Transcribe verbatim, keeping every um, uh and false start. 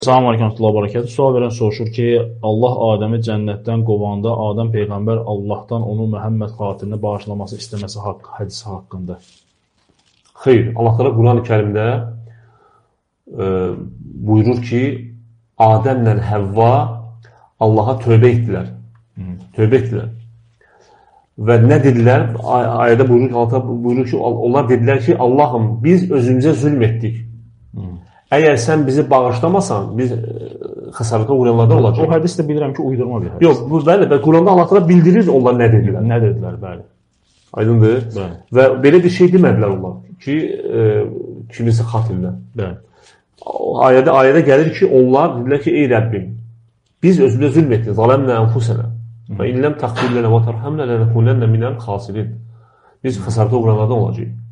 Salam aleykum, Allah barakatı. Sual verən soruşur ki, Allah Adəmi cənnətdən qovanda Adəm Peyğəmbər Allahdan onu Məhəmməd xatirinə bağışlaması istəməsi haqq, hədisi haqqında. Xeyr, Allah Teala Quran-ı Kərimdə e, buyurur ki, Adəmlə Həvva Allaha tövbə etdilər. Hı. Tövbə etdilər. Və nə dedilər? Ay ayədə buyurur ki, Allah buyurur ki, onlar dedilər ki, Allahım, biz özümüzə zülm etdik. Hı. Əgər sən bizi bağışlamasan, biz xəsarətə uğrayanlardan olacaq. O hədis də bilirəm ki, uydurma bir hədis. Yox, bu bəli, bəli, Quranda Allah təala bildirir onlar nə dedilər. Nə dedilər, bəli. Aydındır? Bəli. Və belə bir şey demədilər onlar ki, e, kimisə xatirinə. Bəli. Ayədə ayədə gəlir ki, onlar dedilər ki, ey Rəbbim, biz özümüzə zülm etdik, zaləmnə ənfusənə. Və illəm təqdir lənə və tərhəmnə lənəkunənnə minəl xasirin. Biz xəsarətə uğrayanlardan olacağıq.